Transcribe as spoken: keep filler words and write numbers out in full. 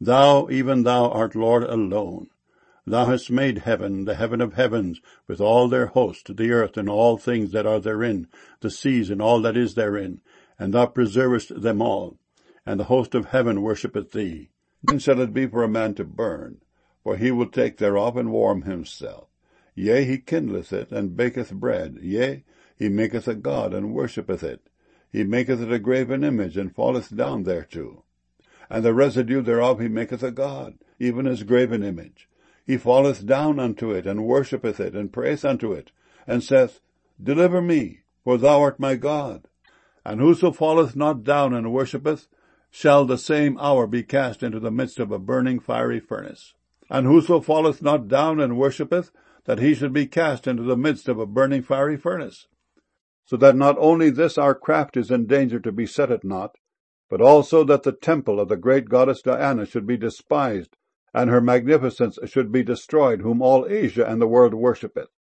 Thou, even thou, art Lord alone. Thou hast made heaven, the heaven of heavens, with all their host, the earth and all things that are therein, the seas and all that is therein, and thou preservest them all. And the host of heaven worshippeth thee. Then shall it be for a man to burn, for he will take thereof and warm himself. Yea, he kindleth it, and baketh bread. Yea, he maketh a god, and worshippeth it. He maketh it a graven image, and falleth down thereto. And the residue thereof he maketh a god, even his graven image. He falleth down unto it, and worshippeth it, and prayeth unto it, and saith, Deliver me, for thou art my God. And whoso falleth not down and worshippeth, shall the same hour be cast into the midst of a burning fiery furnace. And whoso falleth not down and worshippeth, that he should be cast into the midst of a burning fiery furnace. So that not only this our craft is in danger to be set at naught, but also that the temple of the great goddess Diana should be despised, and her magnificence should be destroyed, whom all Asia and the world worshippeth.